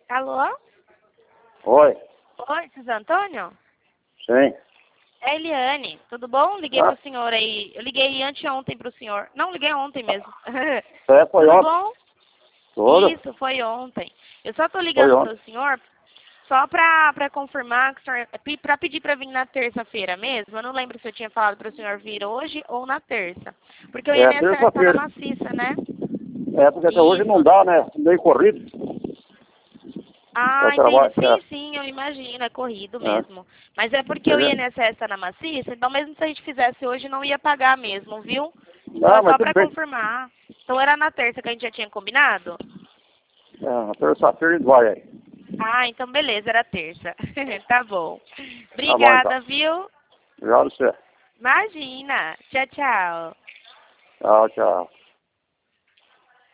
Alô? Oi, Oi, José Antônio? sim. É Eliane, tudo bom? Liguei Ah, pro senhor aí. Eu liguei anteontem pro senhor. Não, liguei ontem mesmo. foi Tudo ontem. bom? Tudo? Isso, foi ontem. Eu só tô Foi ligando pro ontem. senhor só pra confirmar que o senhor, pra pedir pra vir na terça-feira mesmo. Eu não lembro se eu tinha falado pro senhor vir hoje ou na terça. Porque o É, INSS tá na terça-feira. maciça, né? É, porque até hoje não Isso. dá, né? Meio corrido. Eu Ah, entendi. trabalho, Sim, sim, eu imagino, é corrido mesmo. Mas é porque o entendeu? INSS está na maciça, então mesmo se a gente fizesse hoje, não ia pagar mesmo, viu? Então Não, é mas só tudo para bem. confirmar. Então era na terça que a gente já tinha combinado? É, na terça-feira a gente vai aí. Ah, então beleza, era terça. Tá bom. Tá bom, então. Obrigada, viu? Já você. Imagina. Tchau, tchau. Tchau, tchau.